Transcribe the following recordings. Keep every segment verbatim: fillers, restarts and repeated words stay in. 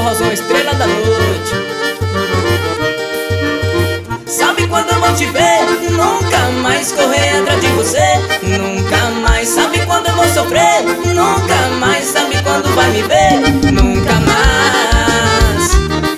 forrozão, estrela da noite. Sabe quando eu vou te ver? Nunca mais correr atrás de você. Nunca mais. Sabe quando eu vou sofrer? Nunca mais. Sabe quando vai me ver? Nunca mais.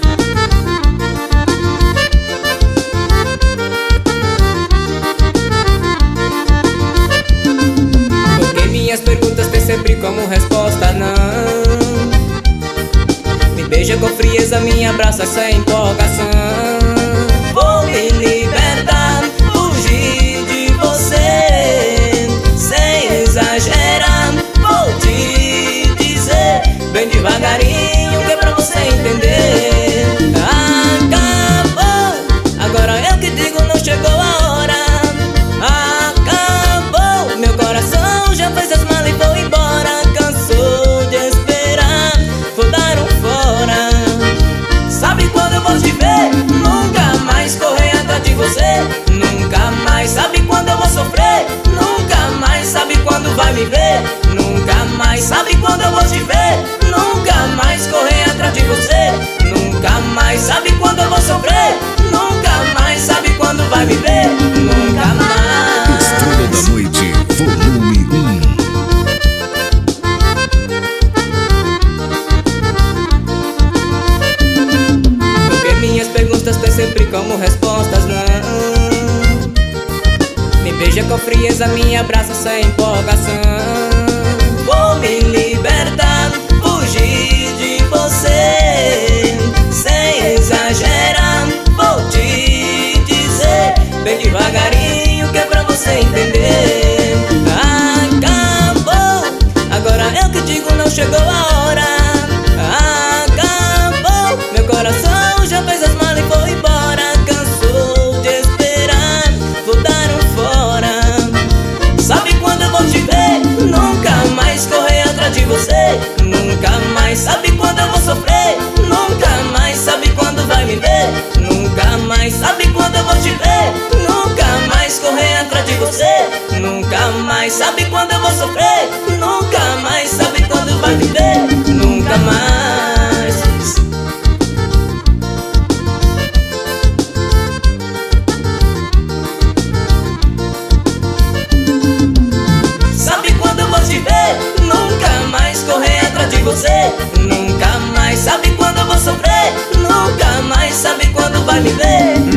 Porque minhas perguntas têm sempre como resposta não. Me beija com frieza, me abraça sem empolgação. Vou me libertar, fugir de você, sem exagerar. Vou te dizer bem devagarinho, que é pra você entender. Acabou, agora eu que digo, não chegou a hora. Acabou, meu coração já fez as malas e foi embora. Cansou de esperar, vou dar um fora. Sabe quando eu vou te ver? Nunca mais correr atrás de você. Nunca mais. Sabe quando eu vou sofrer? Nunca mais. Sabe quando vai me ver? Nunca mais. Sabe quando eu vou te ver? Nunca mais correr atrás de você. Nunca mais. Sabe quando eu vou sofrer? Nunca mais. Sabe quando vai me ver? Nunca mais. Estrela da Noite, volume um. Porque minhas perguntas têm sempre como respostas não. Me beija com frieza, me abraça sem empolgação. Vou me libertar, fugir de você, sem exagerar. Vou te dizer bem devagarinho, que é pra você entender. Acabou, agora eu que digo, não chegou a hora. Acabou, meu coração já fez as malas e foi embora. Cansou de esperar, vou dar um fora. Sabe quando eu vou te ver? Nunca mais correr atrás de você. Nunca mais. Sabe quando eu vou sofrer? Nunca mais. Sabe quando vai me ver? Nunca mais. Sabe quando eu vou te ver? Nunca mais correr atrás de você. Nunca mais. Sabe quando eu vou sofrer? Nunca mais. Sabe quando vai me ver? Nunca mais. Sabe quando eu vou te ver? Nunca mais correr atrás de você. Nunca mais. Sabe quando eu vou sofrer? Nunca mais. Sabe quando vai me ver?